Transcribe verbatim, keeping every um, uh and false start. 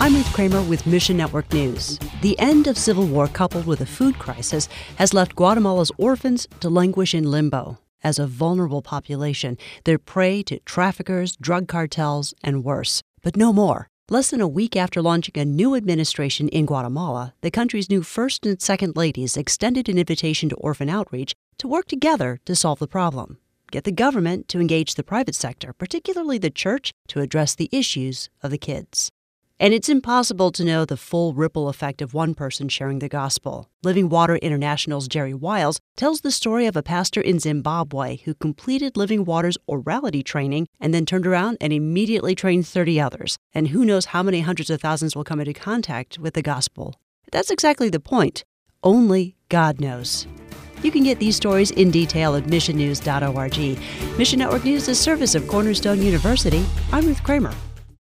I'm Ruth Kramer with Mission Network News. The end of civil war coupled with a food crisis has left Guatemala's orphans to languish in limbo. As a vulnerable population, they're prey to traffickers, drug cartels, and worse. But no more. Less than a week after launching a new administration in Guatemala, the country's new first and second ladies extended an invitation to orphan outreach to work together to solve the problem. Get the government to engage the private sector, particularly the church, to address the issues of the kids. And it's impossible to know the full ripple effect of one person sharing the gospel. Living Water International's Jerry Wiles tells the story of a pastor in Zimbabwe who completed Living Water's orality training and then turned around and immediately trained thirty others. And who knows how many hundreds of thousands will come into contact with the gospel. That's exactly the point. Only God knows. You can get these stories in detail at mission news dot org. Mission Network News is a service of Cornerstone University. I'm Ruth Kramer.